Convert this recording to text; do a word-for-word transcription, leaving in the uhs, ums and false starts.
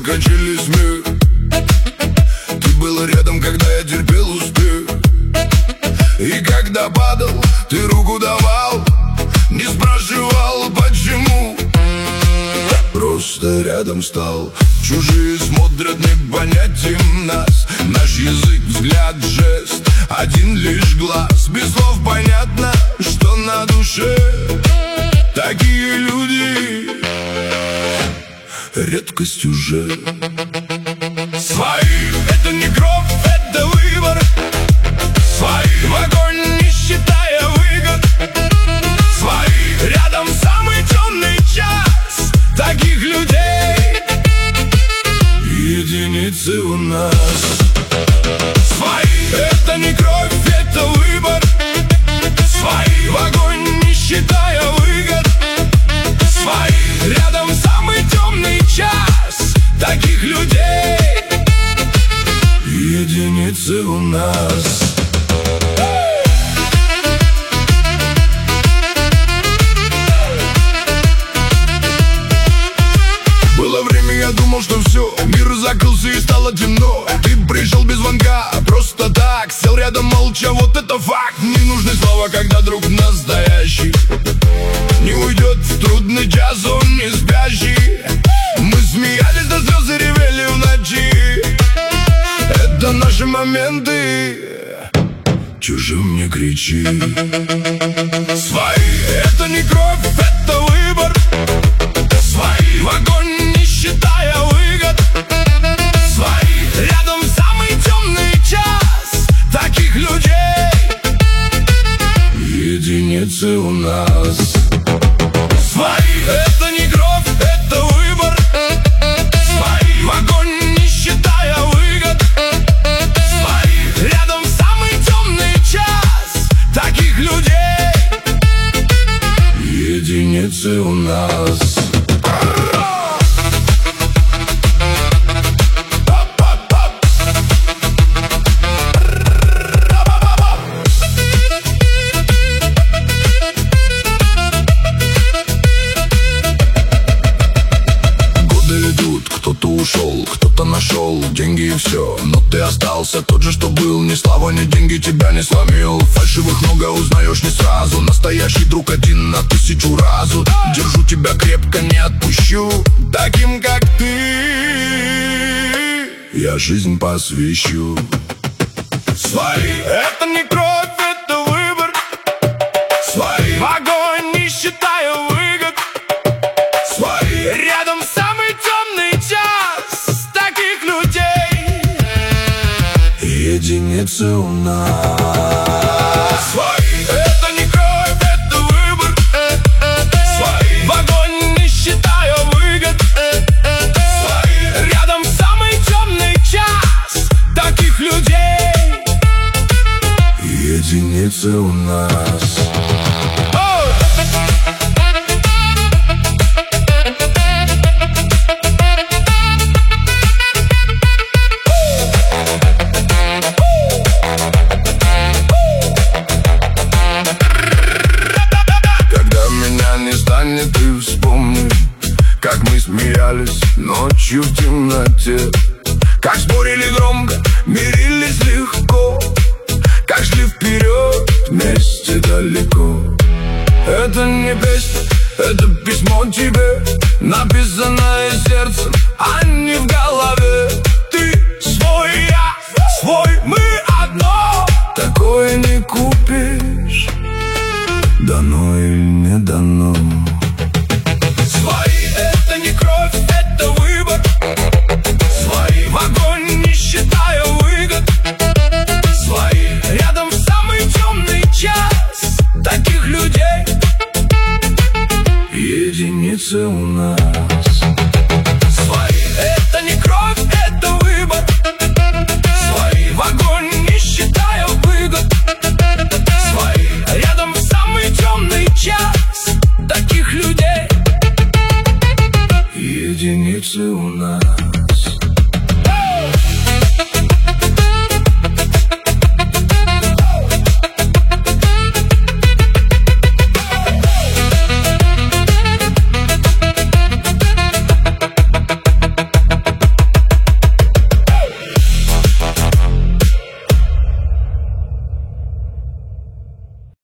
кончились мир. Ты был рядом, когда я терпел успех. И когда падал, ты руку давал, не спрашивал почему, просто рядом стал. Чужие смотрят, не понять им нас. Наш язык, взгляд, жест, один лишь глаз. Без слов понятно, что на душе. Такие люди редкость уже. Свои — это не кровь, это выбор. Свои в огонь, не считая выгод. Свои рядом в самый темный час. Таких людей единицы у нас. Свои — это не кровь, это выбор. Свои в огонь, не считая выгод. Свои рядом в самый темный час. Таких людей единицы у нас. Было время, я думал, что все, мир закрылся и стало темно. Ты пришел без звонка, просто так, сел рядом молча, вот это факт. Не нужны слова, когда друг настоящий не уйдет в трудный час, он не спящий. Мы смеялись до слез и ревели в ночи. Это наши моменты, чужим не кричи. Свои — это не кровь, это выбор. Свои в огонь, не считая выгод. Свои рядом в самый темный час. Таких людей единицы у нас. Свои — это не кровь, это выбор. Свои в огонь, не считая выгод. Свои рядом в самый темный час. Таких людей единицы у нас. Кто-то ушел, кто-то нашел деньги и все, но ты остался тот же, что был. Ни слава, ни деньги тебя не сломил. Фальшивых много узнаешь не сразу. Настоящий друг один на тысячу разу. Держу тебя крепко, не отпущу. Таким, как ты, я жизнь посвящу. Свои — это не кровь, это выбор. Свои в огонь, не считая выгод. Свои рядом самый темный час. Таких людей единицы у нас. Свои — это не кровь, это выбор. Свои в огонь, не считая выгод. Свои рядом в самый темный час. Таких людей единицы у нас. Ты вспомни, как мы смеялись ночью в темноте, как спорили громко, мирились легко, как шли вперед вместе далеко. Это не песня, это письмо тебе, написанное сердцем, а не в голове. Ты свой, я свой, мы одно. Такое не купишь, дано или не дано. Свои — это не кровь, это выбор. Свои в огонь, не считая выгод. Свои рядом в самый темный час. Таких людей единицы у нас.